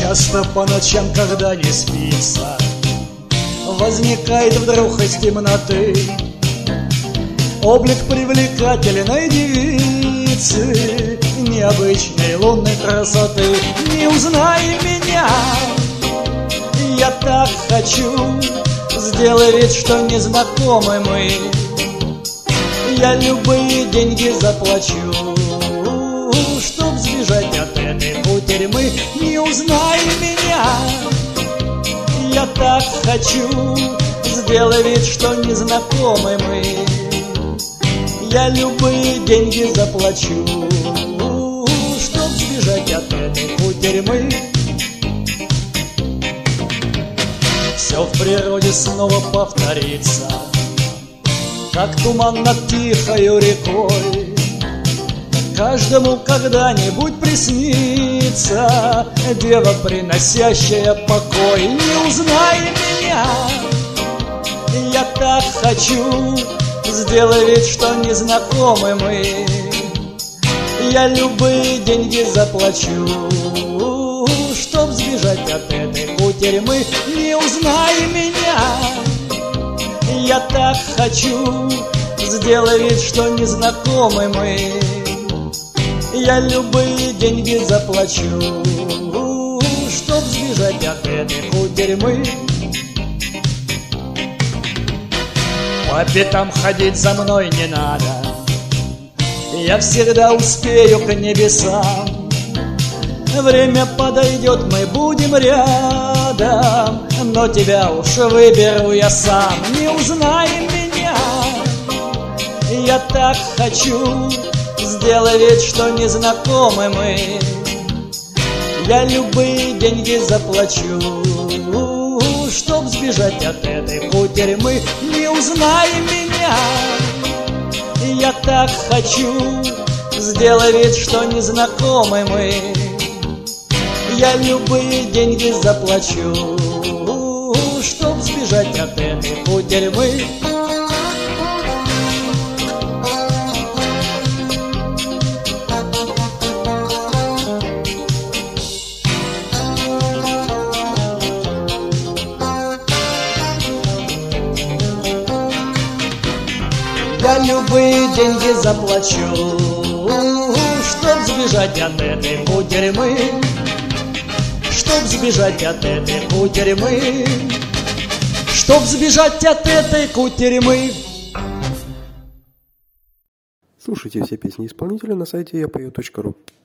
Часто по ночам, когда не спится, возникает вдруг из темноты облик привлекательной девицы необычной лунной красоты. Не узнай меня, я так хочу, сделай вид, что не знакомы мы. Я любые деньги заплачу, чтоб сбежать от этой кутерьмы. Не узнай меня, я так хочу, сделай вид, что не знакомы мы. Я любые деньги заплачу, чтоб сбежать от этой кутерьмы. Все в природе снова повторится, как туман над тихою рекой. Каждому когда-нибудь приснится дева, приносящая покой. Не узнай меня, я так хочу, сделай вид, что не знакомы мы. Я любые деньги заплачу, чтоб сбежать от этой кутерьмы. Не узнай меня, я так хочу, сделай вид, что не знакомы мы. Я любые деньги заплачу, чтоб сбежать от этой кутерьмы. По пятам ходить за мной не надо, я всегда успею к небесам. Время подойдет, мы будем рядом, но тебя уж выберу я сам. Не узнай меня, я так хочу, сделай вид, что не знакомы мы. Я любые деньги заплачу, чтоб сбежать от этой кутерьмы. Не узнай меня, я так хочу, сделай вид, что не знакомы мы. Я любые деньги заплачу, чтоб сбежать от этой кутерьмы. Я любые деньги заплачу, чтоб сбежать от этой кутерьмы. Чтоб сбежать от этой кутерьмы, чтоб сбежать от этой кутерьмы. Слушайте все песни исполнителя на сайте yapayot.ru.